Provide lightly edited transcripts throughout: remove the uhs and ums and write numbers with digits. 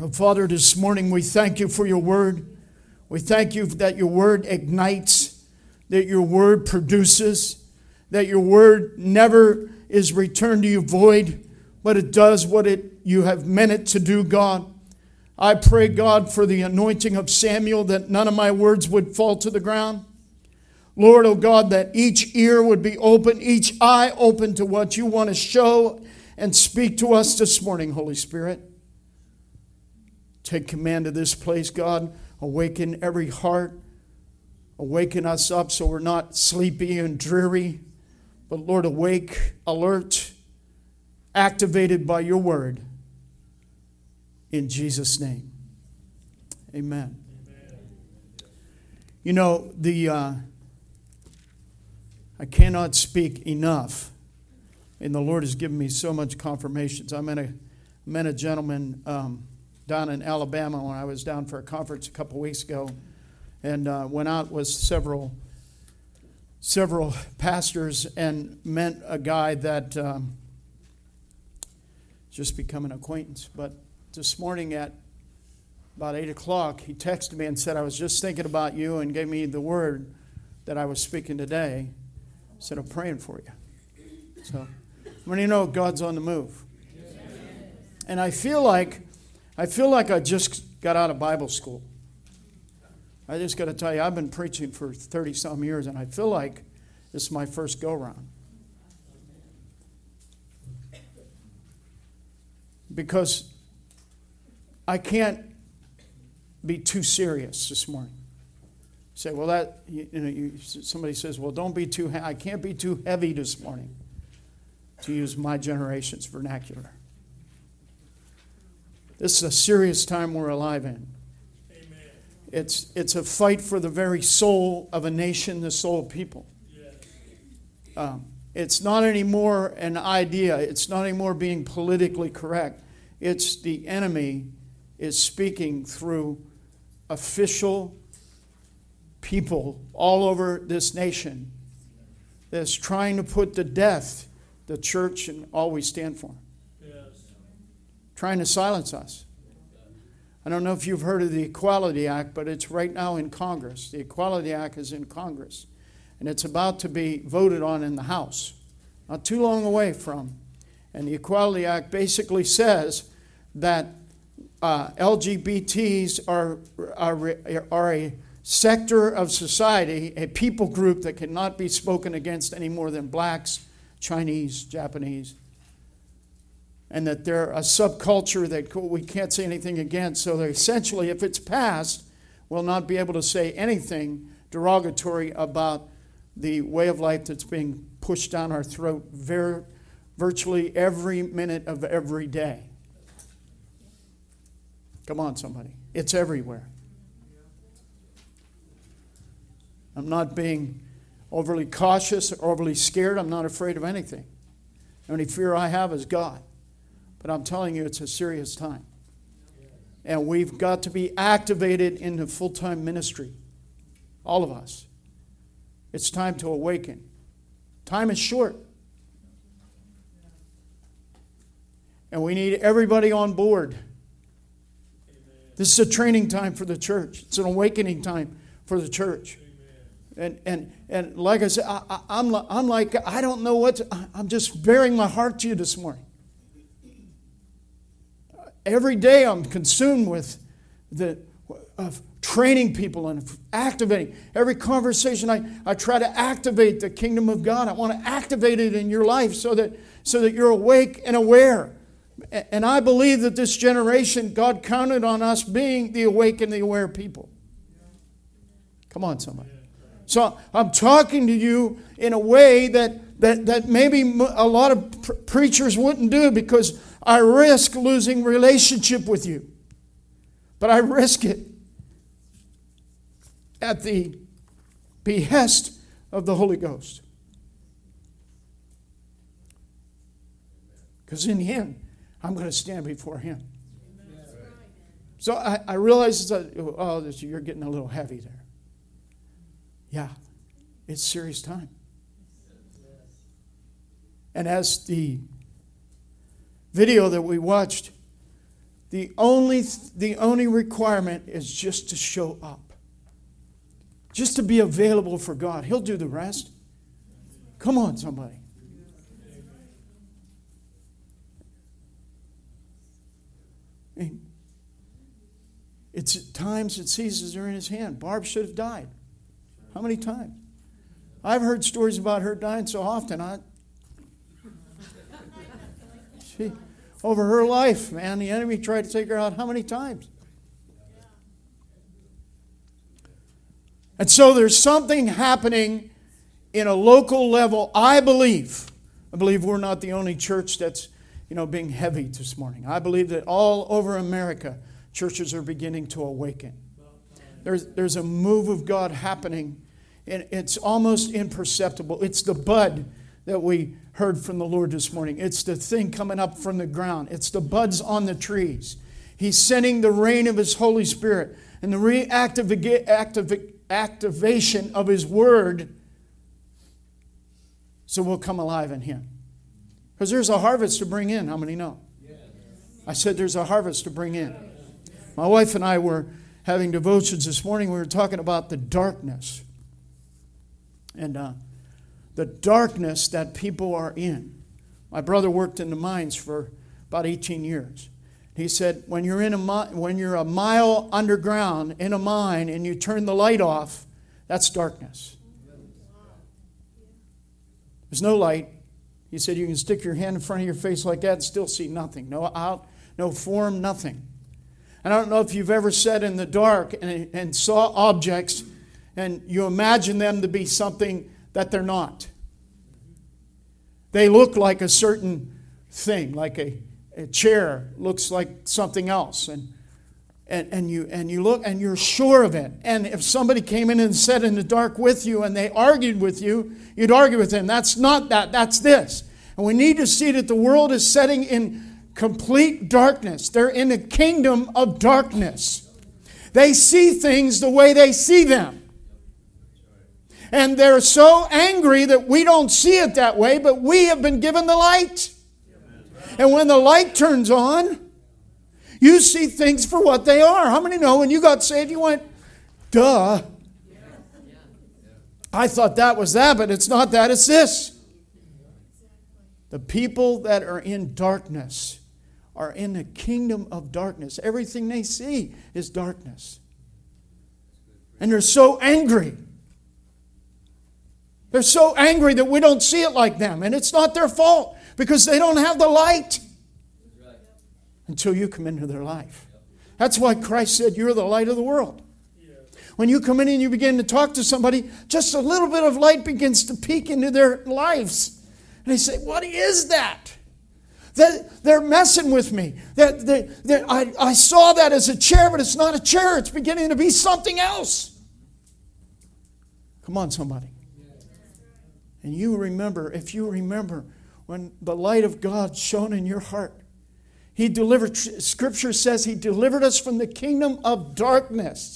Oh, Father, this morning we thank you for your word. We thank you that your word ignites, that your word produces, that your word never is returned to you void, but it does what you have meant it to do, God. I pray, God, for the anointing of Samuel, that none of my words would fall to the ground. Lord, oh God, that each ear would be open, each eye open to what you want to show and speak to us this morning, Holy Spirit. Take command of this place, God. Awaken every heart. Awaken us up so we're not sleepy and dreary. But Lord, awake, alert, activated by your word. In Jesus' name. Amen. You know, I cannot speak enough. And the Lord has given me so much confirmations. I met a gentleman down in Alabama when I was down for a conference a couple weeks ago, and went out with several pastors and met a guy that just become an acquaintance. But this morning at about 8 o'clock, he texted me and said, I was just thinking about you, and gave me the word that I was speaking today. I said, I'm praying for you. So when you know God's on the move. And I feel like I just got out of Bible school. I just got to tell you, I've been preaching for 30-some years, and I feel like this is my first go-round. Because I can't be too serious this morning. Say, well, somebody says, well, don't be too. I can't be too heavy this morning, to use my generation's vernacular. This is a serious time we're alive in. Amen. It's a fight for the very soul of a nation, the soul of people. Yes. It's not anymore an idea. It's not anymore being politically correct. It's the enemy is speaking through official people all over this nation that's trying to put to death the church and all we stand for. Trying to silence us. I don't know if you've heard of the Equality Act, but it's right now in Congress. The Equality Act is in Congress, and it's about to be voted on in the House, not too long away from. And the Equality Act basically says that LGBTs are a sector of society, a people group that cannot be spoken against any more than blacks, Chinese, Japanese, and that they're a subculture that we can't say anything against. So essentially, if it's passed, we'll not be able to say anything derogatory about the way of life that's being pushed down our throat virtually every minute of every day. Come on, somebody. It's everywhere. I'm not being overly cautious or overly scared. I'm not afraid of anything. The only fear I have is God. But I'm telling you, it's a serious time. And we've got to be activated into full-time ministry. All of us. It's time to awaken. Time is short. And we need everybody on board. This is a training time for the church. It's an awakening time for the church. And like I said, I'm like, I don't know I'm just bearing my heart to you this morning. Every day I'm consumed with of training people and activating. Every conversation I try to activate the kingdom of God. I want to activate it in your life so that you're awake and aware. And I believe that this generation, God counted on us being the awake and the aware people. Come on, somebody. So I'm talking to you in a way that maybe a lot of preachers wouldn't do, because I risk losing relationship with you. But I risk it at the behest of the Holy Ghost. Because in the end, I'm going to stand before Him. So I realize that you're getting a little heavy there. Yeah, it's serious time. And as the video that we watched The only requirement is just to show up. Just to be available for God. He'll do the rest. Come on, somebody. It's at times and seasons are in His hand. Barb should have died. How many times? I've heard stories about her dying so often. Over her life, man, the enemy tried to take her out how many times? And so there's something happening in a local level. I believe we're not the only church that's, being heavy this morning. I believe that all over America, churches are beginning to awaken. There's a move of God happening, and it's almost imperceptible. It's the bud that we heard from the Lord this morning. It's the thing coming up from the ground. It's the buds on the trees. He's sending the rain of His Holy Spirit and the activation of His Word, so we'll come alive in Him. Because there's a harvest to bring in. How many know? I said there's a harvest to bring in. My wife and I were having devotions this morning. We were talking about the darkness. And the darkness that people are in. My brother worked in the mines for about 18 years. He said, when you're a mile underground in a mine and you turn the light off, that's darkness. There's no light. He said you can stick your hand in front of your face like that and still see nothing. No form, nothing. And I don't know if you've ever sat in the dark and saw objects and you imagine them to be something that they're not. They look like a certain thing, like a chair looks like something else. And you look and you're sure of it. And if somebody came in and sat in the dark with you and they argued with you, you'd argue with them. That's not that, that's this. And we need to see that the world is setting in complete darkness. They're in the kingdom of darkness. They see things the way they see them. And they're so angry that we don't see it that way, but we have been given the light. And when the light turns on, you see things for what they are. How many know when you got saved, you went, duh. I thought that was that, but it's not that, it's this. The people that are in darkness are in the kingdom of darkness. Everything they see is darkness. And they're so angry. They're so angry that we don't see it like them. And it's not their fault because they don't have the light until you come into their life. That's why Christ said, you're the light of the world. When you come in and you begin to talk to somebody, just a little bit of light begins to peek into their lives. And they say, what is that? They're messing with me. I saw that as a chair, but it's not a chair. It's beginning to be something else. Come on, somebody. And if you remember when the light of God shone in your heart, Scripture says He delivered us from the kingdom of darkness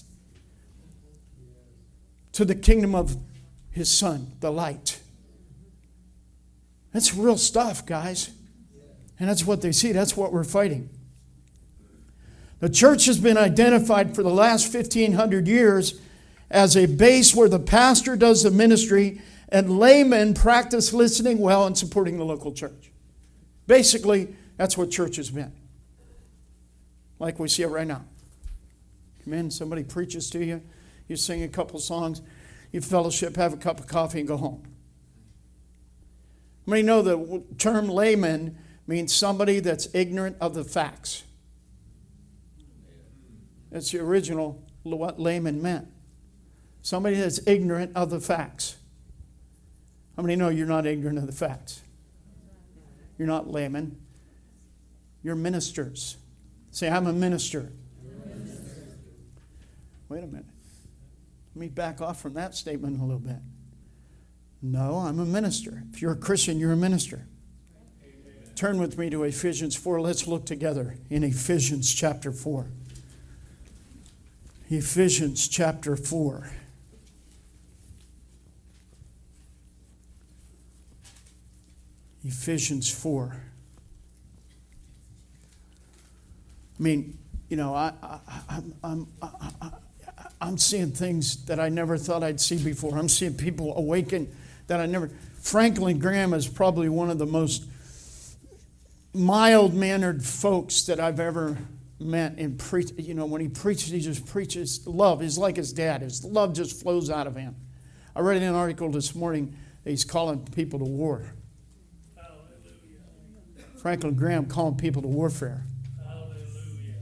to the kingdom of His Son, the light. That's real stuff, guys. And that's what they see. That's what we're fighting. The church has been identified for the last 1,500 years as a base where the pastor does the ministry and laymen practice listening well and supporting the local church. Basically, that's what church has been. Like we see it right now. Come in, somebody preaches to you, you sing a couple songs, you fellowship, have a cup of coffee, and go home. How many know the term layman means somebody that's ignorant of the facts? That's the original what layman meant. Somebody that's ignorant of the facts. How many know you're not ignorant of the facts? You're not laymen. You're ministers. Say, I'm a minister. Wait a minute. Let me back off from that statement a little bit. No, I'm a minister. If you're a Christian, you're a minister. Amen. Turn with me to Ephesians 4. Let's look together in Ephesians chapter 4. Ephesians chapter 4. Ephesians 4. I mean, you know, I'm seeing things that I never thought I'd see before. I'm seeing people awaken that I never. Franklin Graham is probably one of the most mild-mannered folks that I've ever met in preach. You know, when he preaches, he just preaches love. He's like his dad. His love just flows out of him. I read an article this morning that he's calling people to war. Hallelujah. Franklin Graham calling people to warfare. Hallelujah.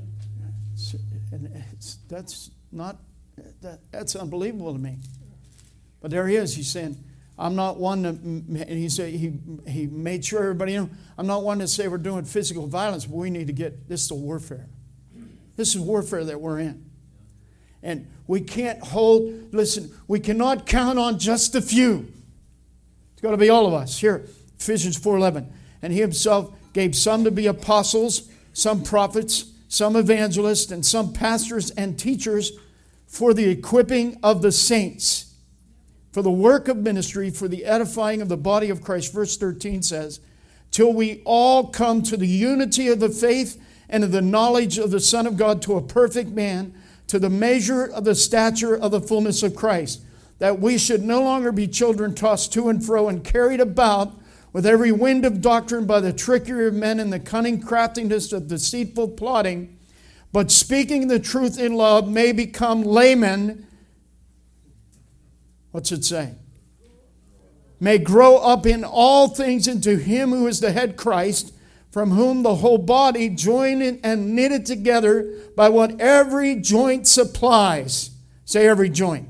That's unbelievable to me. But there he is. He's saying, I'm not one to, and he said he made sure everybody knew, I'm not one to say we're doing physical violence, but we need to get this to warfare. This is warfare that we're in. And we can't we cannot count on just a few. It's got to be all of us. Here, Ephesians 4:11. And he himself gave some to be apostles, some prophets, some evangelists, and some pastors and teachers for the equipping of the saints, for the work of ministry, for the edifying of the body of Christ. Verse 13 says, till we all come to the unity of the faith and of the knowledge of the Son of God, to a perfect man, to the measure of the stature of the fullness of Christ, that we should no longer be children tossed to and fro and carried about with every wind of doctrine by the trickery of men and the cunning craftiness of deceitful plotting, but speaking the truth in love may become laymen. What's it say? May grow up in all things into him who is the head, Christ, from whom the whole body, joined and knitted together by what every joint supplies. Say every joint.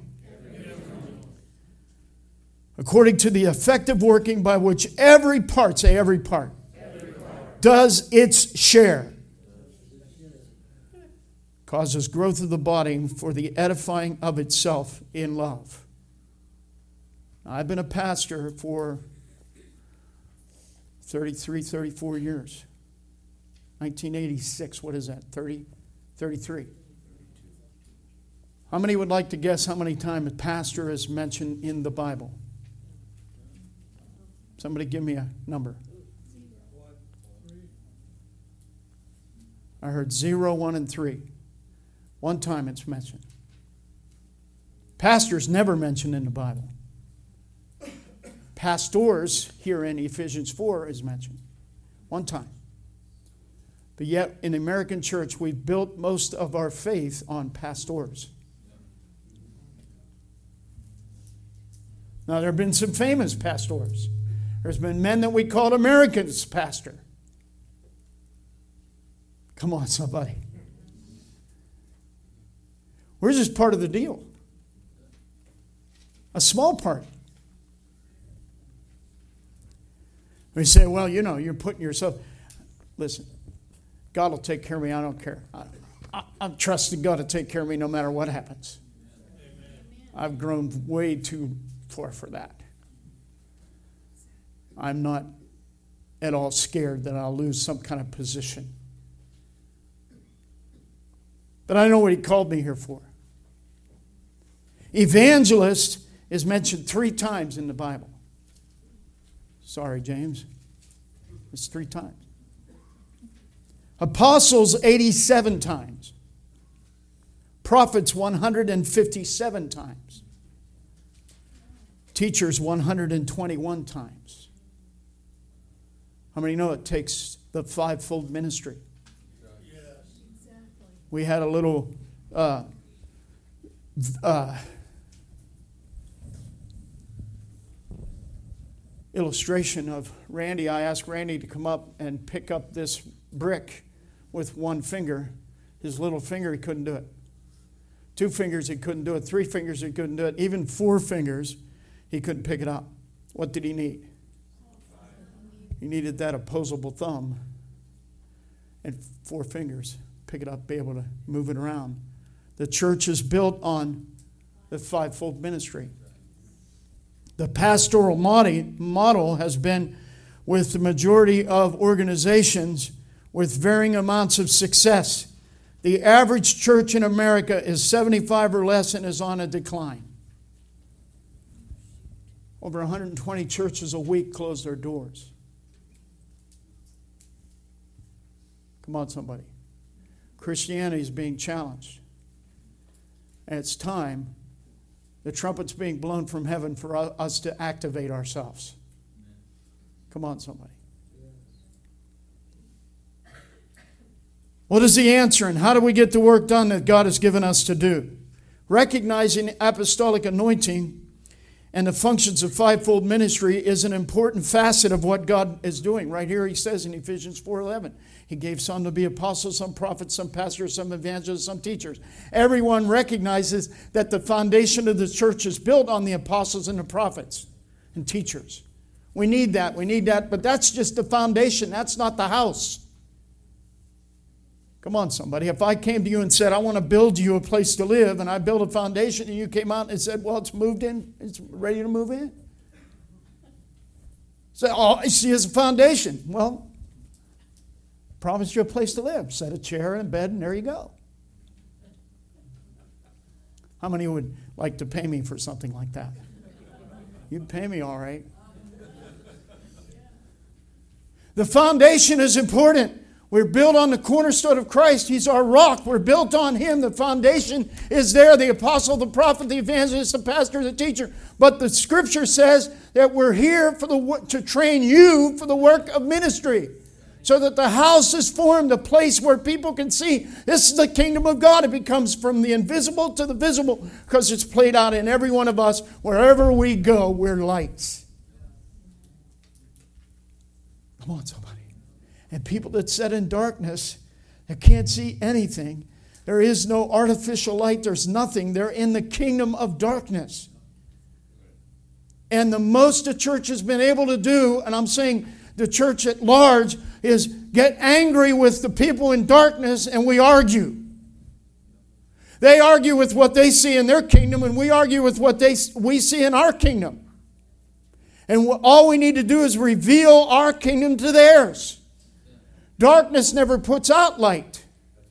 According to the effective working by which every part, say every part, does its share. Causes growth of the body for the edifying of itself in love. Now, I've been a pastor for 34 years. 1986, what is that? 33. How many would like to guess how many times a pastor is mentioned in the Bible? Somebody give me a number. I heard 0, 1, and 3. One time it's mentioned. Pastor's never mentioned in the Bible. Pastors here in Ephesians 4 is mentioned. One time. But yet in the American church we've built most of our faith on pastors. Now there have been some famous pastors. There's been men that we called Americans pastor. Come on, somebody. We're just part of the deal. A small part. We say, well, you know, you're putting yourself... Listen, God will take care of me. I don't care. I'm trusting God to take care of me no matter what happens. I've grown way too far for that. I'm not at all scared that I'll lose some kind of position. But I know what he called me here for. Evangelist is mentioned 3 times in the Bible. Sorry, James. It's 3 times. Apostles, 87 times. Prophets, 157 times. Teachers, 121 times. How many know it takes the 5-fold ministry? Yes. Exactly. We had a little illustration of Randy. I asked Randy to come up and pick up this brick with one finger. His little finger, he couldn't do it. 2 fingers, he couldn't do it. 3 fingers, he couldn't do it. Even 4 fingers, he couldn't pick it up. What did he need? He needed that opposable thumb and 4 fingers. Pick it up, be able to move it around. The church is built on the 5-fold ministry. The pastoral model has been with the majority of organizations with varying amounts of success. The average church in America is 75 or less and is on a decline. Over 120 churches a week close their doors. Come on, somebody. Christianity is being challenged. And it's time. The trumpet's being blown from heaven for us to activate ourselves. Come on, somebody. What is the answer, and how do we get the work done that God has given us to do? Recognizing apostolic anointing and the functions of fivefold ministry is an important facet of what God is doing. Right here he says in Ephesians 4:11, He gave some to be apostles, some prophets, some pastors, some evangelists, some teachers. Everyone recognizes that the foundation of the church is built on the apostles and the prophets and teachers. We need that, but that's just the foundation. That's not the house. Come on, somebody. If I came to you and said, I want to build you a place to live, and I built a foundation, and you came out and said, well, it's moved in. It's ready to move in. Say, oh, I see it's a foundation. Well, promised you a place to live. Set a chair and a bed, and there you go. How many would like to pay me for something like that? You'd pay me all right. The foundation is important. We're built on the cornerstone of Christ. He's our rock. We're built on Him. The foundation is there. The apostle, the prophet, the evangelist, the pastor, the teacher. But the Scripture says that we're here to train you for the work of ministry. So that the house is formed, a place where people can see this is the kingdom of God. It becomes from the invisible to the visible because it's played out in every one of us. Wherever we go, we're lights. Come on, somebody. And people that sit in darkness, that can't see anything, there is no artificial light, there's nothing. They're in the kingdom of darkness. And the most the church has been able to do, and I'm saying the church at large, is get angry with the people in darkness and we argue. They argue with what they see in their kingdom and we argue with what we see in our kingdom. And all we need to do is reveal our kingdom to theirs. Darkness never puts out light.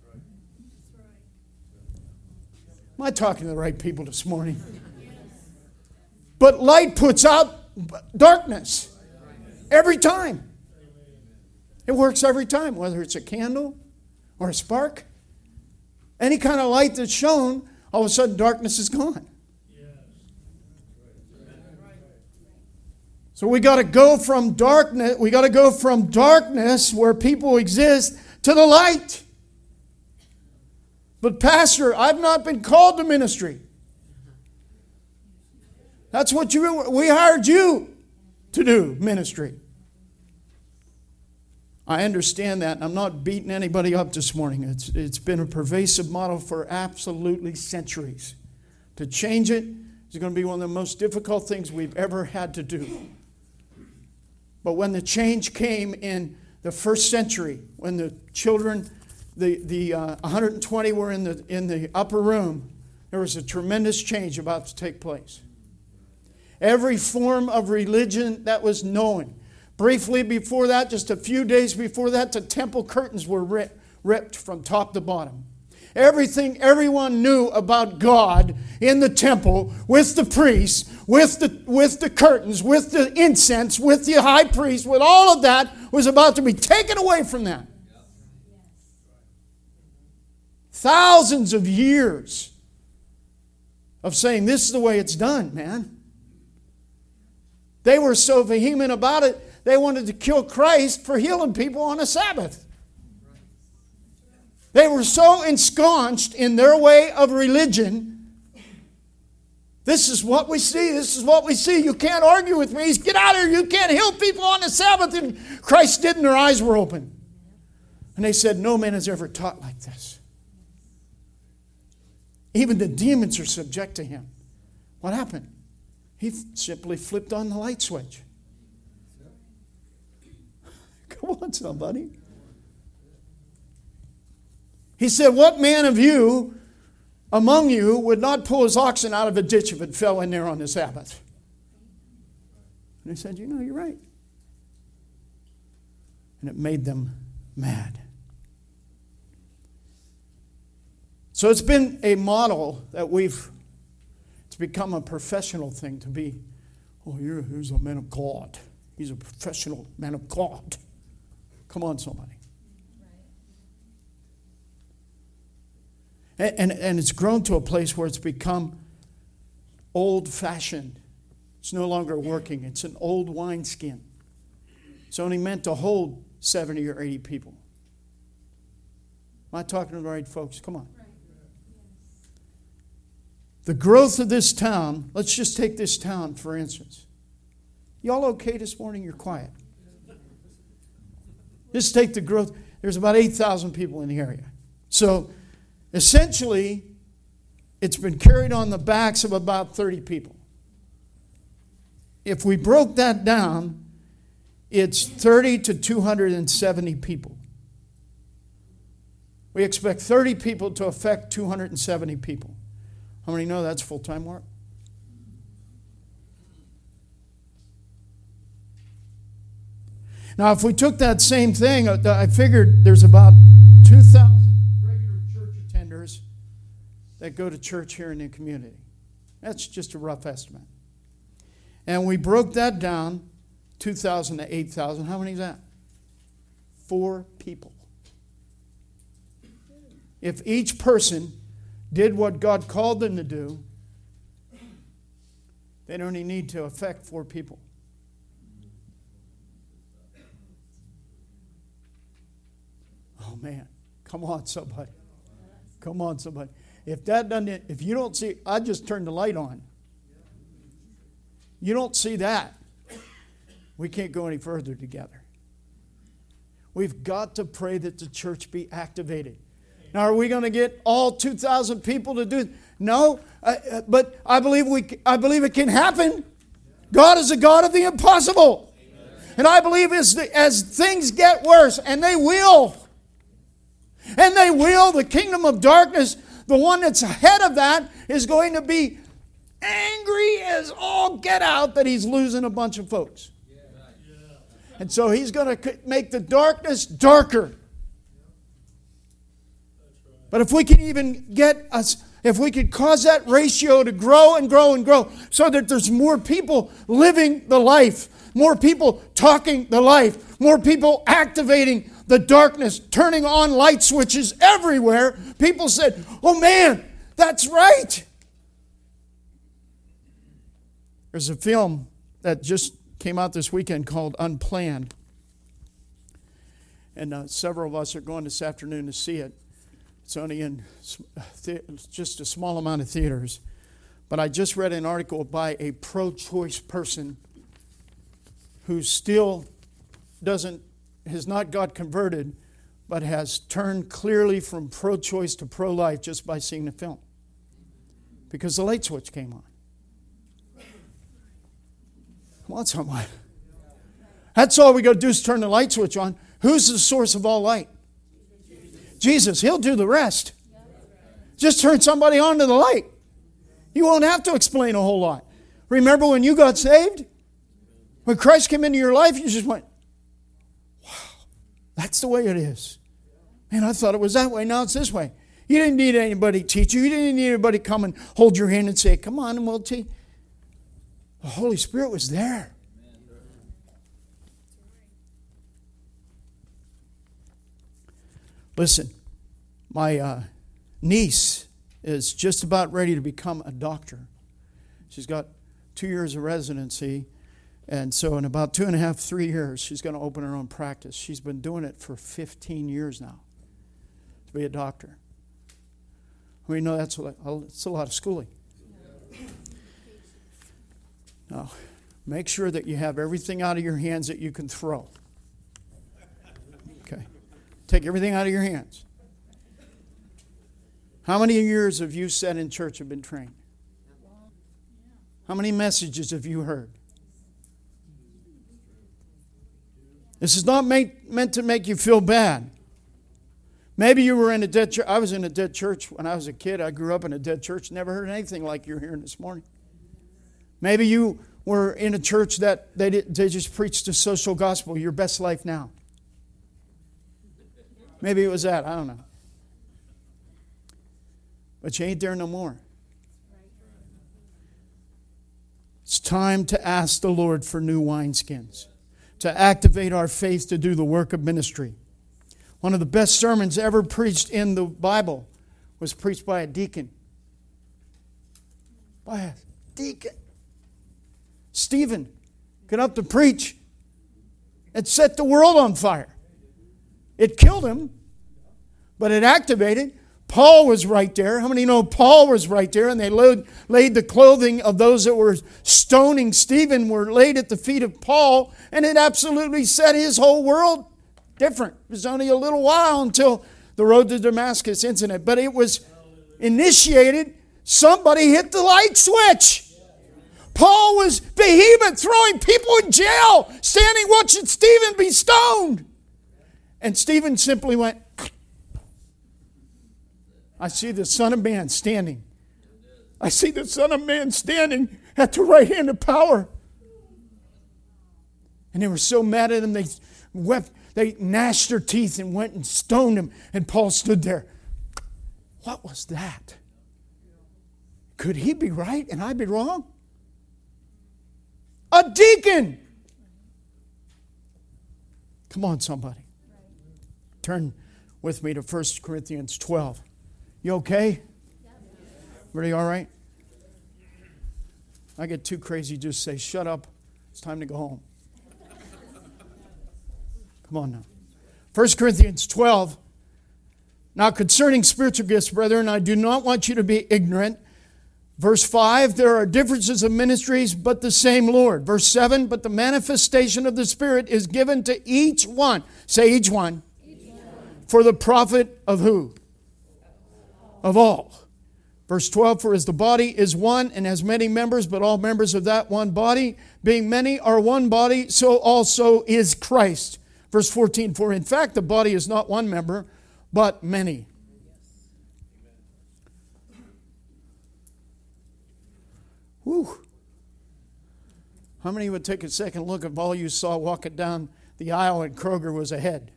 Am I talking to the right people this morning? But light puts out darkness. Every time. It works every time, whether it's a candle or a spark. Any kind of light that's shown, all of a sudden darkness is gone. So we got to go from darkness, where people exist to the light. But Pastor, I've not been called to ministry. That's what we hired you to do, ministry. I understand that, and I'm not beating anybody up this morning. It's been a pervasive model for absolutely centuries. To change it is going to be one of the most difficult things we've ever had to do. But when the change came in the first century, when the children, the 120 were in the upper room, there was a tremendous change about to take place. Every form of religion that was known. Briefly before that, just a few days before that, the temple curtains were ripped from top to bottom. Everything everyone knew about God in the temple, with the priests, with the curtains, with the incense, with the high priest, with all of that, was about to be taken away from them. Thousands of years of saying, this is the way it's done, man. They were so vehement about it, they wanted to kill Christ for healing people on a Sabbath. They were so ensconced in their way of religion. This is what we see. This is what we see. You can't argue with me. Get out of here. You can't heal people on the Sabbath. And Christ did, and their eyes were open. And they said, no man has ever taught like this. Even the demons are subject to him. What happened? He simply flipped on the light switch. Come on, somebody. He said, what man of you, among you, would not pull his oxen out of a ditch if it fell in there on the Sabbath? And he said, you're right. And it made them mad. So it's been a model that it's become a professional thing to be, here's a man of God. He's a professional man of God. Come on, somebody. And it's grown to a place where it's become old-fashioned. It's no longer working. It's an old wineskin. It's only meant to hold 70 or 80 people. Am I talking to the right folks? Come on. The growth of this town, let's just take this town for instance. Y'all okay this morning? You're quiet. Just take the growth. There's about 8,000 people in the area. So essentially, it's been carried on the backs of about 30 people. If we broke that down, it's 30 to 270 people. We expect 30 people to affect 270 people. How many know that's full-time work? Now, if we took that same thing, I figured there's about 2,000 regular church attenders that go to church here in the community. That's just a rough estimate. And we broke that down, 2,000 to 8,000. How many is that? 4 people. If each person did what God called them to do, they'd only need to affect 4 people. Oh man, come on somebody. Come on somebody. If that doesn't, if you don't see, I just turned the light on. You don't see that, we can't go any further together. We've got to pray that the church be activated. Now, are we going to get all 2,000 people to do it? No, but I believe it can happen. God is a God of the impossible. And I believe as things get worse, and they will, the kingdom of darkness, the one that's ahead of that, is going to be angry as all get out that he's losing a bunch of folks. And so he's going to make the darkness darker. But if we can even if we could cause that ratio to grow and grow and grow so that there's more people living the life, more people talking the life, more people activating the darkness, turning on light switches everywhere, people said, oh man, that's right. There's a film that just came out this weekend called Unplanned. And several of us are going this afternoon to see it. It's only in just a small amount of theaters. But I just read an article by a pro-choice person who still has not got converted, but has turned clearly from pro-choice to pro-life just by seeing the film. Because the light switch came on. Come on, someone. That's all we got to do is turn the light switch on. Who's the source of all light? Jesus. He'll do the rest. Just turn somebody on to the light. You won't have to explain a whole lot. Remember when you got saved? When Christ came into your life, you just went, wow, that's the way it is. Man, I thought it was that way. Now it's this way. You didn't need anybody to teach you. You didn't need anybody to come and hold your hand and say, come on and we'll teach. The Holy Spirit was there. Listen, my niece is just about ready to become a doctor. She's got 2 years of residency, and so in about 2.5, 3 years, she's going to open her own practice. She's been doing it for 15 years now to be a doctor. We know it's a lot of schooling. Now, make sure that you have everything out of your hands that you can throw. Okay. Take everything out of your hands. How many years have you sat in church and been trained? How many messages have you heard? This is not meant to make you feel bad. Maybe you were in a dead church. I was in a dead church when I was a kid. I grew up in a dead church. Never heard anything like you're hearing this morning. Maybe you were in a church that they just preached the social gospel, your best life now. Maybe it was that. I don't know. But you ain't there no more. It's time to ask the Lord for new wineskins, to activate our faith to do the work of ministry. One of the best sermons ever preached in the Bible was preached by a deacon. By a deacon. Stephen got up to preach. It set the world on fire. It killed him, but it activated. Paul was right there. How many know Paul was right there? And they laid the clothing of those that were stoning Stephen were laid at the feet of Paul, and it absolutely set his whole world different. It was only a little while until the road to Damascus incident, but it was initiated. Somebody hit the light switch. Paul was vehement, throwing people in jail, standing watching Stephen be stoned. And Stephen simply went, I see the Son of Man standing. I see the Son of Man standing at the right hand of power. And they were so mad at him, they wept. They gnashed their teeth and went and stoned him. And Paul stood there. What was that? Could he be right and I be wrong? A deacon. Come on, somebody. Turn with me to 1 Corinthians 12. You okay? Everybody all right? I get too crazy just to say, shut up. It's time to go home. Come on now. 1 Corinthians 12. Now concerning spiritual gifts, brethren, I do not want you to be ignorant. Verse 5, there are differences of ministries, but the same Lord. Verse 7, but the manifestation of the Spirit is given to each one. Say each one. For the profit of who? Of all. Verse 12, for as the body is one and has many members, but all members of that one body, being many are one body, so also is Christ. Verse 14, for in fact the body is not one member, but many. Whew. How many would take a second look if all you saw walking down the aisle at Kroger was a head?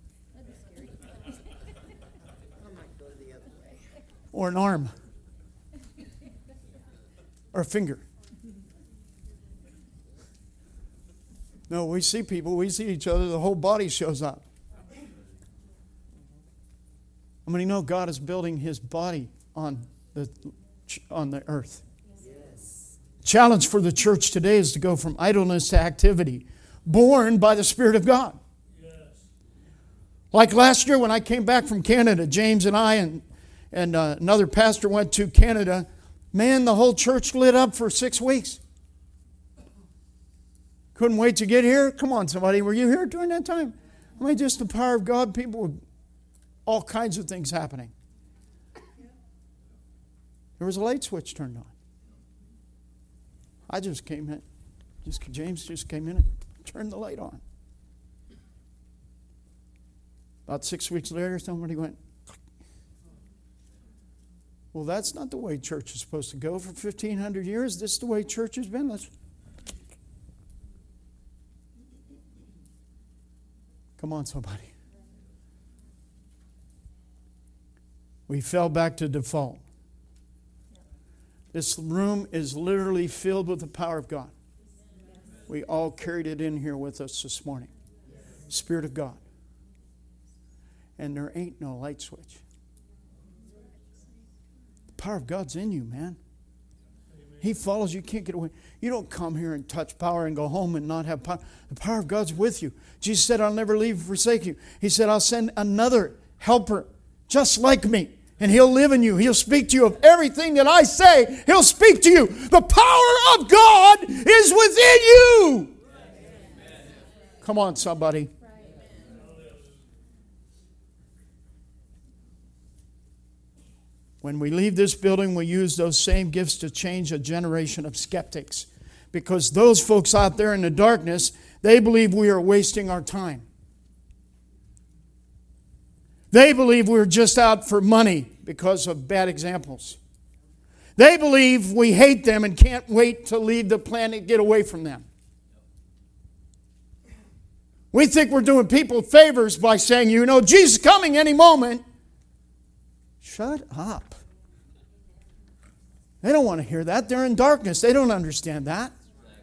Or an arm. Or a finger. No, we see people, we see each other, the whole body shows up. How many know God is building His body on the earth? Challenge for the church today is to go from idleness to activity, born by the Spirit of God. Yes. Like last year when I came back from Canada, James and I and another pastor went to Canada. Man, the whole church lit up for 6 weeks. Couldn't wait to get here. Come on, somebody, were you here during that time? I mean, just the power of God, people with all kinds of things happening. There was a light switch turned on. I just came in. James just came in and turned the light on. About 6 weeks later, somebody went, well, that's not the way church is supposed to go for 1,500 years. This is the way church has been. Come on, somebody. We fell back to default. This room is literally filled with the power of God. We all carried it in here with us this morning. Spirit of God. And there ain't no light switch. The power of God's in you, man. He follows you. You can't get away. You don't come here and touch power and go home and not have power. The power of God's with you. Jesus said, I'll never leave or forsake you. He said, I'll send another helper just like me. And He'll live in you. He'll speak to you of everything that I say. He'll speak to you. The power of God is within you. Come on, somebody. When we leave this building, we use those same gifts to change a generation of skeptics. Because those folks out there in the darkness, they believe we are wasting our time. They believe we're just out for money because of bad examples. They believe we hate them and can't wait to leave the planet, get away from them. We think we're doing people favors by saying, you know, Jesus is coming any moment. Shut up. They don't want to hear that. They're in darkness. They don't understand that.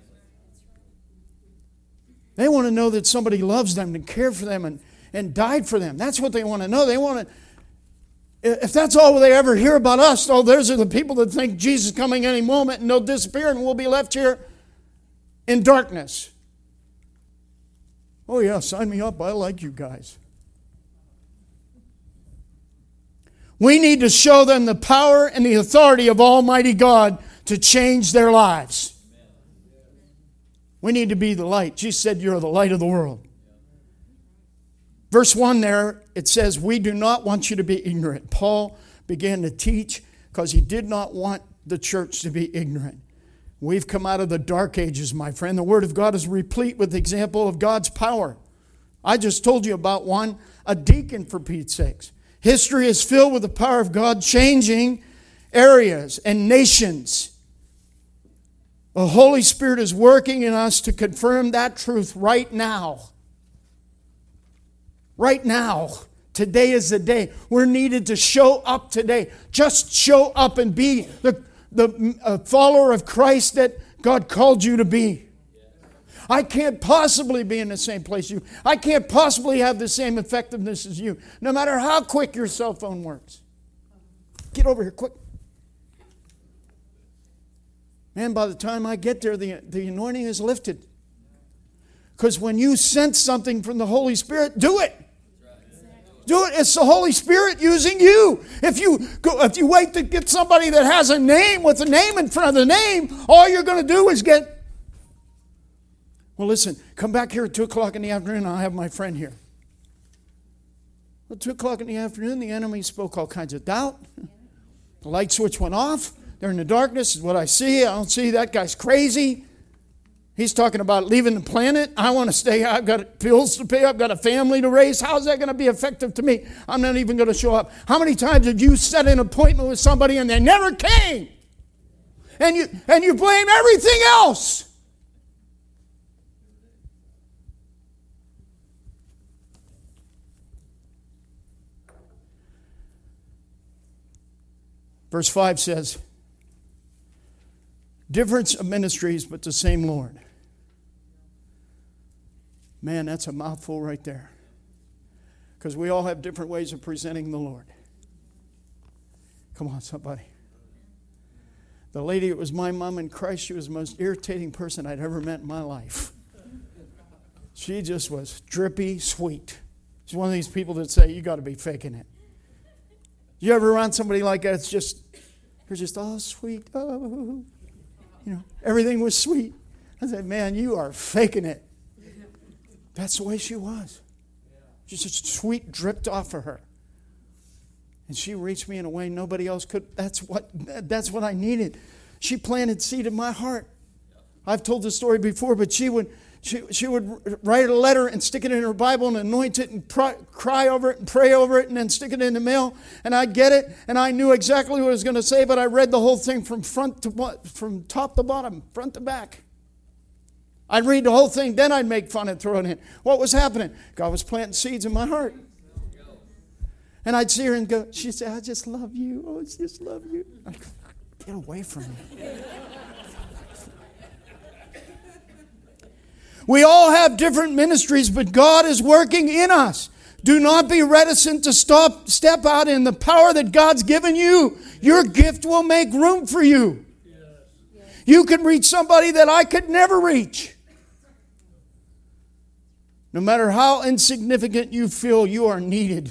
They want to know that somebody loves them and cared for them and died for them. That's what they want to know. They want to. If that's all they ever hear about us, oh, those are the people that think Jesus is coming any moment and they'll disappear and we'll be left here in darkness. Oh yeah, sign me up. I like you guys. We need to show them the power and the authority of Almighty God to change their lives. We need to be the light. Jesus said, you're the light of the world. Verse 1 there, it says, we do not want you to be ignorant. Paul began to teach because he did not want the church to be ignorant. We've come out of the dark ages, my friend. The Word of God is replete with the example of God's power. I just told you about one, a deacon for Pete's sakes. History is filled with the power of God changing areas and nations. The Holy Spirit is working in us to confirm that truth right now. Right now. Today is the day. We're needed to show up today. Just show up and be the follower of Christ that God called you to be. I can't possibly be in the same place you. I can't possibly have the same effectiveness as you, no matter how quick your cell phone works. Get over here, quick. Man, by the time I get there, the anointing is lifted. Because when you sense something from the Holy Spirit, do it. Do it. It's the Holy Spirit using you. If you wait to get somebody that has a name with a name in front of the name, all you're going to do is get... Well, listen, come back here at 2 o'clock in the afternoon and I'll have my friend here. Well, 2 o'clock in the afternoon, the enemy spoke all kinds of doubt. The light switch went off. They're in the darkness. This is what I see. I don't see. That guy's crazy. He's talking about leaving the planet. I want to stay. I've got bills to pay. I've got a family to raise. How's that going to be effective to me? I'm not even going to show up. How many times have you set an appointment with somebody and they never came? And you blame everything else. Verse 5 says, difference of ministries, but the same Lord. Man, that's a mouthful right there. Because we all have different ways of presenting the Lord. Come on, somebody. The lady that was my mom in Christ, she was the most irritating person I'd ever met in my life. She just was drippy sweet. She's one of these people that say, you got to be faking it. You ever around somebody like that? It's just, you're just all sweet. Oh, everything was sweet. I said, man, you are faking it. That's the way she was. Just sweet dripped off of her. And she reached me in a way nobody else could. That's what I needed. She planted seed in my heart. I've told this story before, but she would write a letter and stick it in her Bible and anoint it and cry over it and pray over it and then stick it in the mail. And I'd get it and I knew exactly what it was going to say, but I read the whole thing from top to bottom, front to back. I'd read the whole thing, then I'd make fun and throw it in. What was happening? God was planting seeds in my heart. And I'd see her and go, she'd say, I just love you. Oh, I just love you. I'd go, get away from me. We all have different ministries, but God is working in us. Do not be reticent to step out in the power that God's given you. Your gift will make room for you. You can reach somebody that I could never reach. No matter how insignificant you feel, you are needed.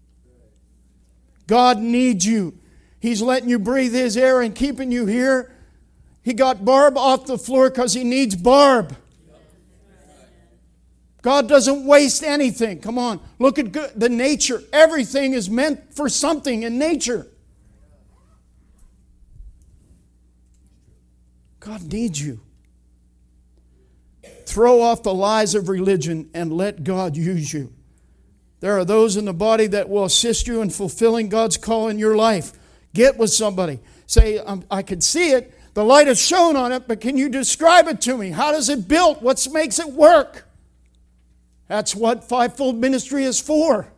God needs you. He's letting you breathe His air and keeping you here. He got Barb off the floor because He needs Barb. God doesn't waste anything. Come on. Look at the nature. Everything is meant for something in nature. God needs you. Throw off the lies of religion and let God use you. There are those in the body that will assist you in fulfilling God's call in your life. Get with somebody. Say, I can see it. The light is shown on it, but can you describe it to me? How does it build? What makes it work? That's what fivefold ministry is for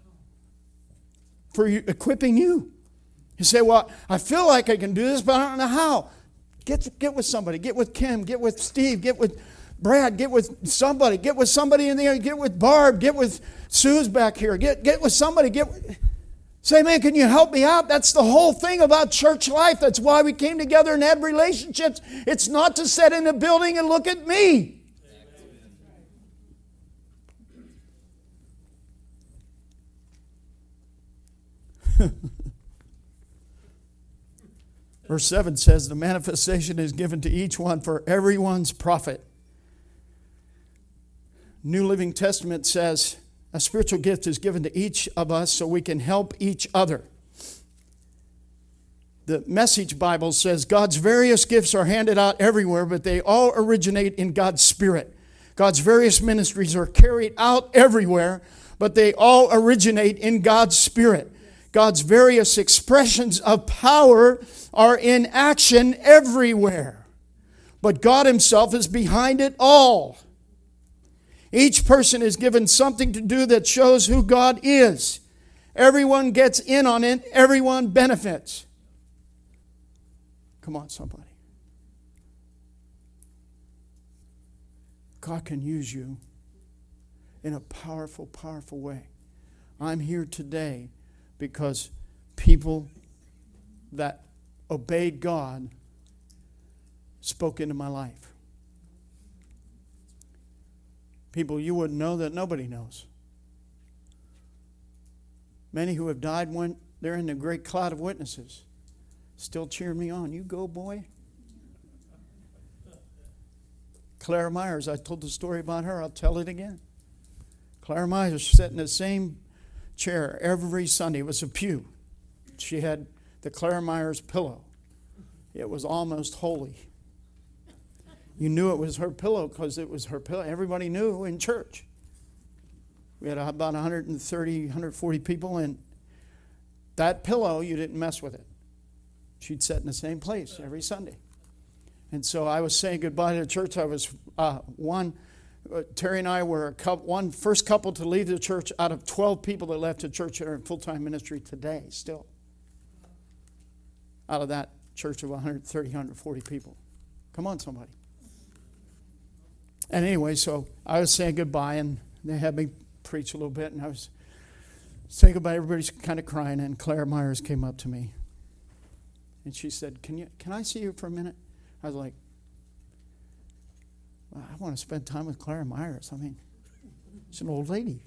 equipping you. You say, well, I feel like I can do this, but I don't know how. Get with somebody. Get with Kim. Get with Steve. Get with Brad. Get with somebody. Get with somebody in there. Get with Barb. Get with Sue's back here. Get with somebody. Say, man, can you help me out? That's the whole thing about church life. That's why we came together and had relationships. It's not to sit in a building and look at me. Verse 7 says, the manifestation is given to each one for everyone's profit. New Living Testament says, a spiritual gift is given to each of us so we can help each other. The Message Bible says, God's various gifts are handed out everywhere, but they all originate in God's Spirit. God's various ministries are carried out everywhere, but they all originate in God's Spirit. God's various expressions of power are in action everywhere. But God Himself is behind it all. Each person is given something to do that shows who God is. Everyone gets in on it. Everyone benefits. Come on, somebody. God can use you in a powerful, powerful way. I'm here today because people that obeyed God spoke into my life. People you wouldn't know that nobody knows. Many who have died when they're in the great cloud of witnesses still cheer me on. You go, boy. Clara Myers, I told the story about her. I'll tell it again. Clara Myers sat in the same chair every Sunday. It was a pew. She had the Clara Myers pillow. It was almost holy. You knew it was her pillow because it was her pillow. Everybody knew in church. We had about 130, 140 people, and that pillow, you didn't mess with it. She'd sit in the same place every Sunday. And so I was saying goodbye to the church. I was Terry and I were first couple to leave the church out of 12 people that left the church that are in full-time ministry today still. Out of that church of 130, 140 people. Come on, somebody. And anyway, so I was saying goodbye, and they had me preach a little bit, and I was saying goodbye. Everybody's kind of crying, and Clara Myers came up to me, and she said, "Can I see you for a minute?" I was like, well, I want to spend time with Clara Myers. I mean, she's an old lady.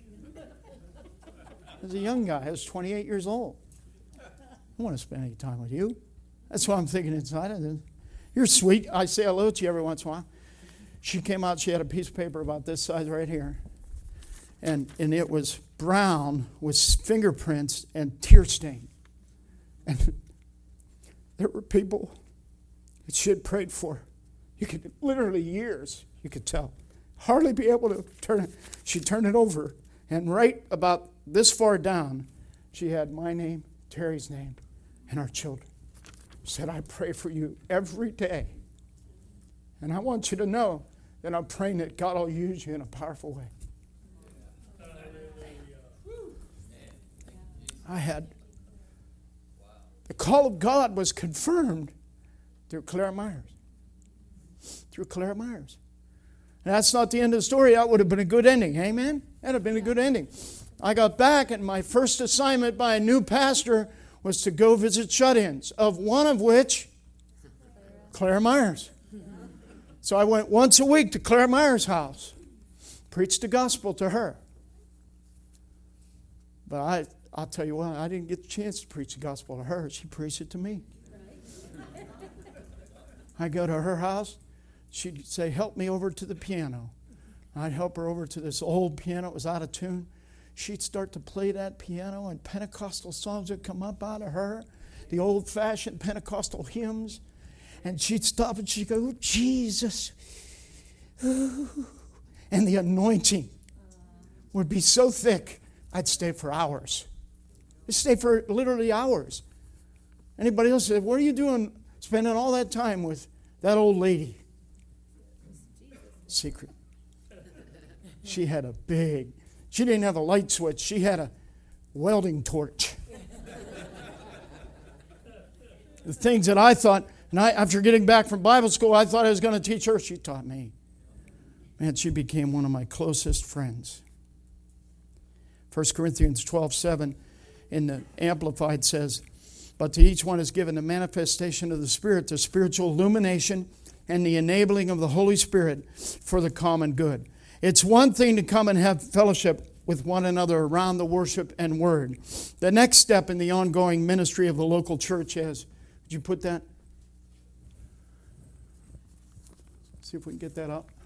I was a young guy. I was 28 years old. I don't want to spend any time with you. That's what I'm thinking inside of this. You're sweet. I say hello to you every once in a while. She came out. She had a piece of paper about this size right here. And it was brown with fingerprints and tear stain. And there were people that she had prayed for. You could, literally years, you could tell. Hardly be able to turn it. She turned it over, and right about this far down, she had my name, Terry's name, and our children. She said, I pray for you every day. And I want you to know that I'm praying that God will use you in a powerful way. I had, the call of God was confirmed through Clara Myers. Through Clara Myers. And that's not the end of the story. That would have been a good ending. Amen? That would have been a good ending. I got back, and my first assignment by a new pastor was to go visit shut-ins, of one of which, Clara Myers. So I went once a week to Clara Myers' house, preached the gospel to her. But I'll tell you what, I didn't get the chance to preach the gospel to her. She preached it to me. I'd go to her house. She'd say, help me over to the piano. I'd help her over to this old piano. It was out of tune. She'd start to play that piano, and Pentecostal songs would come up out of her, the old-fashioned Pentecostal hymns. And she'd stop and she'd go, oh, Jesus. Ooh. And the anointing would be so thick, I'd stay for hours. I'd stay for literally hours. Anybody else said, what are you doing spending all that time with that old lady? Secret. She had she didn't have a light switch. She had a welding torch. The things that I thought, and after getting back from Bible school, I thought I was going to teach her. She taught me. Man, she became one of my closest friends. 1 Corinthians 12:7. in the Amplified says, but to each one is given the manifestation of the Spirit, the spiritual illumination, and the enabling of the Holy Spirit for the common good. It's one thing to come and have fellowship with one another around the worship and word. The next step in the ongoing ministry of the local church is, did you put that? See if we can get that up.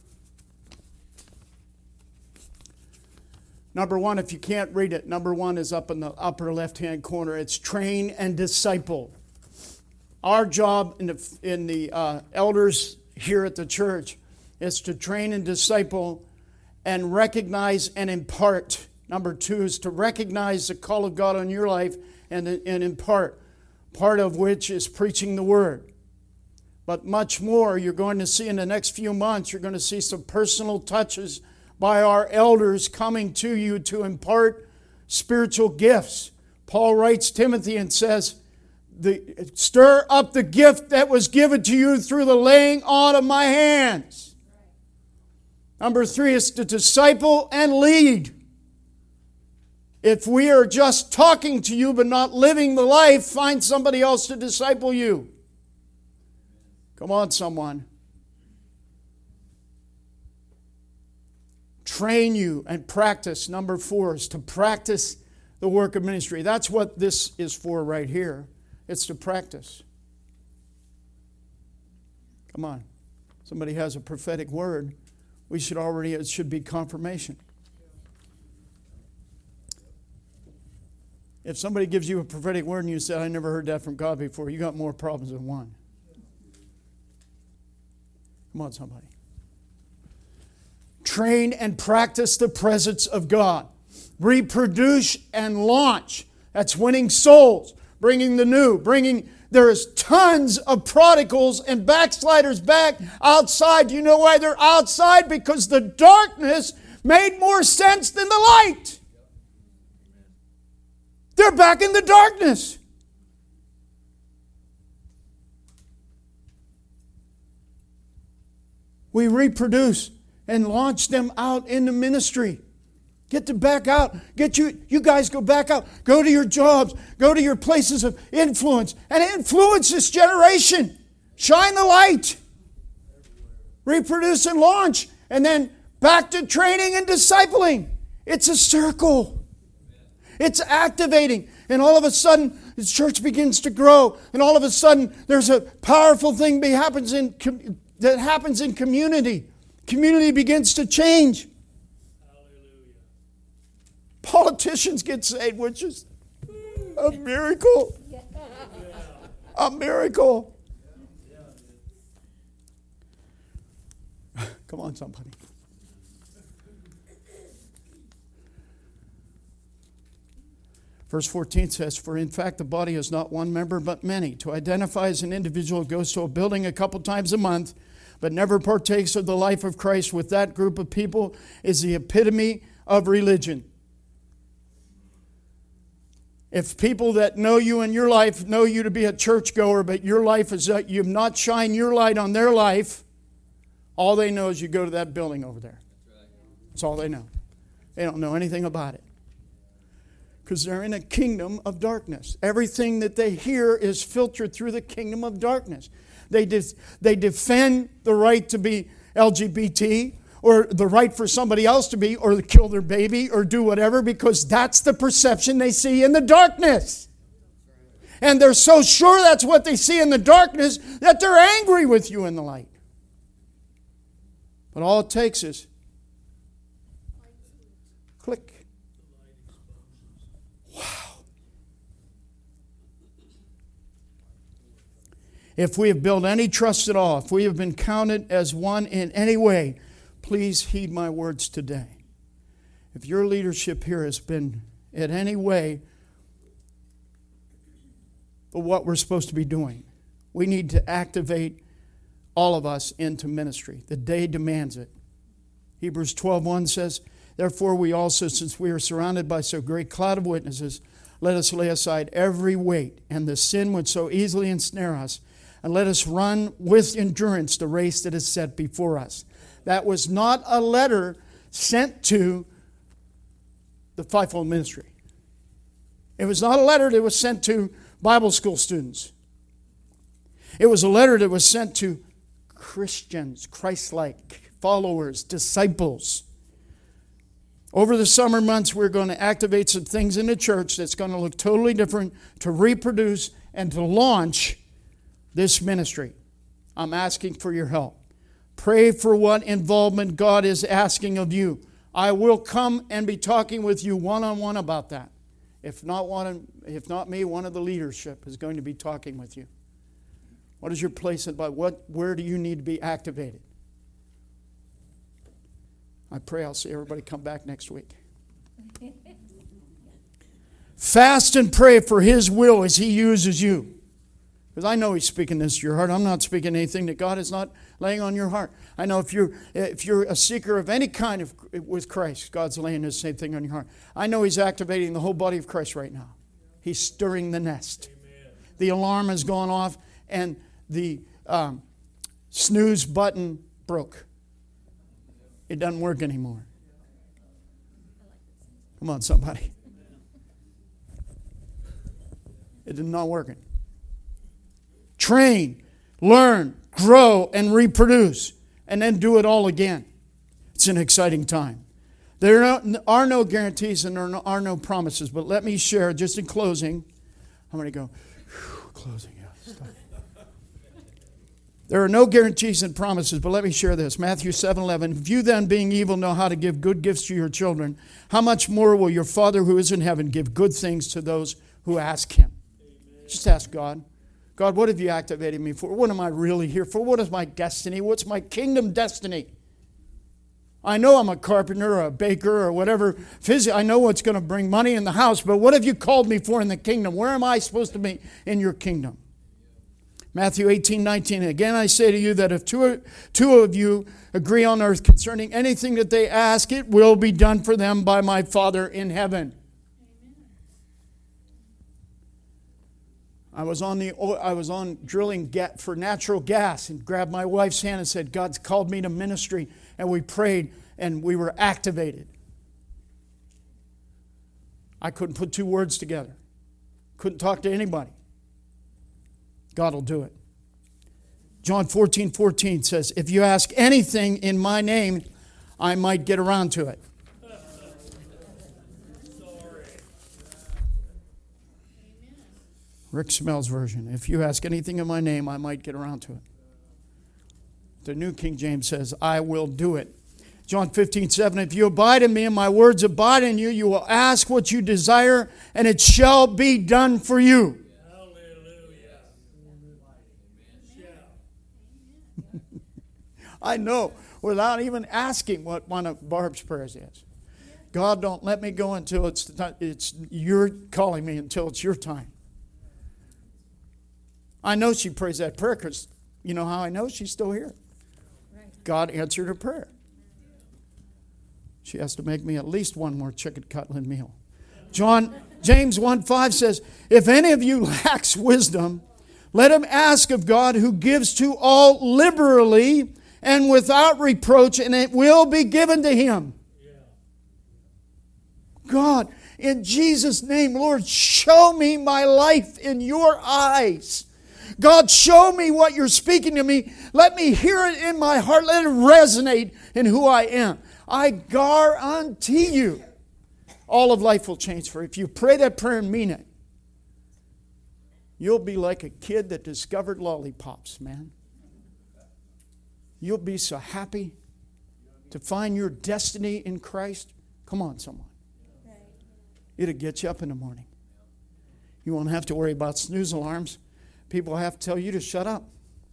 Number one, if you can't read it, number one is up in the upper left-hand corner. It's train and disciple. Our job in the elders here at the church is to train and disciple and recognize and impart. Number two is to recognize the call of God on your life and impart, part of which is preaching the Word. But much more you're going to see in the next few months. You're going to see some personal touches by our elders coming to you to impart spiritual gifts. Paul writes Timothy and says, stir up the gift that was given to you through the laying on of my hands. Number three is to disciple and lead. If we are just talking to you but not living the life, find somebody else to disciple you. Come on, someone. Train you and practice. Number four is to practice the work of ministry. That's what this is for right here. It's to practice. Come on. Somebody has a prophetic word. It should be confirmation. If somebody gives you a prophetic word and you say, I never heard that from God before, you got more problems than one. Come on, somebody. Train and practice the presence of God. Reproduce and launch. That's winning souls, bringing the new, there is tons of prodigals and backsliders back outside. You know why they're outside? Because the darkness made more sense than the light. They're back in the darkness. We reproduce and launch them out into ministry. Get them back out. You guys go back out. Go to your jobs. Go to your places of influence. And influence this generation. Shine the light. Reproduce and launch. And then back to training and discipling. It's a circle. It's activating. And all of a sudden, the church begins to grow. And all of a sudden, there's a powerful thing that happens in community. Community begins to change. Hallelujah. Politicians get saved, which is a miracle. A miracle. Come on, somebody. Verse 14 says, for in fact the body is not one member but many. To identify as an individual who goes to a building a couple times a month but never partakes of the life of Christ with that group of people is the epitome of religion. If people that know you in your life know you to be a churchgoer, but your life is that you've not shined your light on their life, all they know is you go to that building over there. That's all they know. They don't know anything about it. Because they're in a kingdom of darkness. Everything that they hear is filtered through the kingdom of darkness. They defend the right to be LGBT or the right for somebody else to be, or to kill their baby or do whatever, because that's the perception they see in the darkness. And they're so sure that's what they see in the darkness that they're angry with you in the light. But all it takes is click. Wow. If we have built any trust at all, if we have been counted as one in any way, please heed my words today. If your leadership here has been in any way what we're supposed to be doing, we need to activate all of us into ministry. The day demands it. Hebrews 12:1 says, therefore we also, since we are surrounded by so great cloud of witnesses, let us lay aside every weight and the sin which so easily ensnare us, and let us run with endurance the race that is set before us. That was not a letter sent to the fivefold ministry. It was not a letter that was sent to Bible school students. It was a letter that was sent to Christians, Christ-like, followers, disciples. Over the summer months, we're going to activate some things in the church that's going to look totally different to reproduce and to launch this ministry. I'm asking for your help. Pray for what involvement God is asking of you. I will come and be talking with you one-on-one about that. If not me, one of the leadership is going to be talking with you. What is your place in Bible? Where do you need to be activated? I pray I'll see everybody come back next week. Fast and pray for His will as He uses you. Because I know He's speaking this to your heart. I'm not speaking anything that God is not laying on your heart. I know if you're a seeker of any kind with Christ, God's laying the same thing on your heart. I know He's activating the whole body of Christ right now. He's stirring the nest. Amen. The alarm has gone off and the snooze button broke. It doesn't work anymore. Come on, somebody. It is not working. Train, learn, grow, and reproduce, and then do it all again. It's an exciting time. There are no guarantees and there are no promises, but let me share, just in closing, I'm going to go, closing. There are no guarantees and promises, but let me share this. Matthew 7:11. If you then, being evil, know how to give good gifts to your children, how much more will your Father who is in heaven give good things to those who ask Him? Amen. Just ask God. God, what have you activated me for? What am I really here for? What is my destiny? What's my kingdom destiny? I know I'm a carpenter or a baker or whatever. I know what's going to bring money in the house, but what have you called me for in the kingdom? Where am I supposed to be in your kingdom? Matthew 18:19. Again, I say to you that if two of you agree on earth concerning anything that they ask, it will be done for them by my Father in heaven. I was on drilling for natural gas and grabbed my wife's hand and said, God's called me to ministry. And we prayed and we were activated. I couldn't put two words together. Couldn't talk to anybody. God will do it. John 14:14 says, if you ask anything in my name, I might get around to it. Rick Smell's version. If you ask anything in my name, I might get around to it. The New King James says, I will do it. John 15:7. If you abide in me and my words abide in you, you will ask what you desire, and it shall be done for you. I know, without even asking what one of Barb's prayers is. God, don't let me go until it's you're calling me until it's your time. I know she prays that prayer because you know how I know she's still here. God answered her prayer. She has to make me at least one more chicken cutlet meal. James 1:5 says, if any of you lacks wisdom, let him ask of God who gives to all liberally and without reproach, and it will be given to him. God, in Jesus' name, Lord, show me my life in your eyes. God, show me what you're speaking to me. Let me hear it in my heart. Let it resonate in who I am. I guarantee you, all of life will change for you. If you pray that prayer and mean it, you'll be like a kid that discovered lollipops, man. You'll be so happy to find your destiny in Christ. Come on, someone. It'll get you up in the morning. You won't have to worry about snooze alarms. People have to tell you to shut up.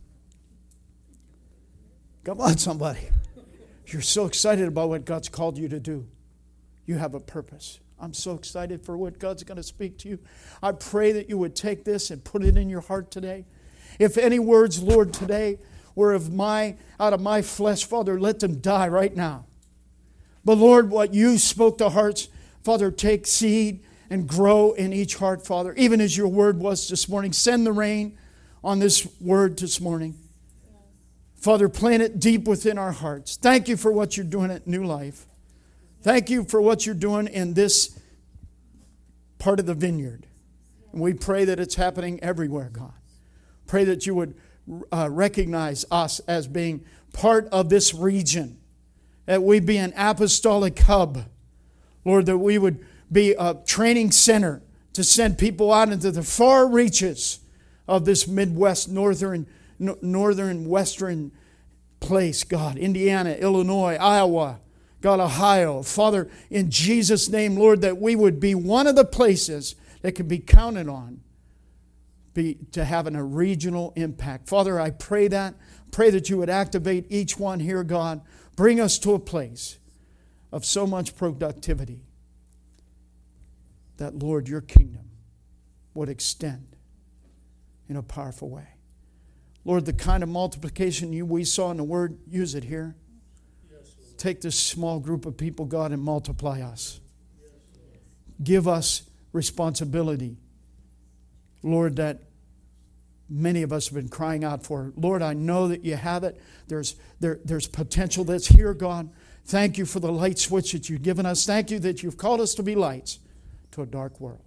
Come on, somebody. You're so excited about what God's called you to do. You have a purpose. I'm so excited for what God's going to speak to you. I pray that you would take this and put it in your heart today. If any words, Lord, today were out of my flesh, Father, let them die right now. But Lord, what you spoke to hearts, Father, take seed and grow in each heart, Father. Even as your word was this morning, send the rain on this word this morning. Father, plant it deep within our hearts. Thank you for what you're doing at New Life. Thank you for what you're doing in this part of the vineyard. And we pray that it's happening everywhere, God. Pray that you would recognize us as being part of this region. That we be an apostolic hub. Lord, that we would be a training center to send people out into the far reaches of this Midwest, northern, western place, God. Indiana, Illinois, Iowa, God, Ohio. Father, in Jesus' name, Lord, that we would be one of the places that can be counted on to having a regional impact. Father, I pray that you would activate each one here, God. Bring us to a place of so much productivity that, Lord, your kingdom would extend in a powerful way. Lord, the kind of multiplication we saw in the Word, use it here. Take this small group of people, God, and multiply us. Give us responsibility, Lord, that many of us have been crying out for. Lord, I know that you have it. There's potential that's here, God. Thank you for the light switch that you've given us. Thank you that you've called us to be lights to a dark world.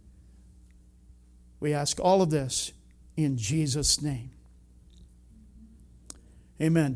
We ask all of this in Jesus' name. Amen.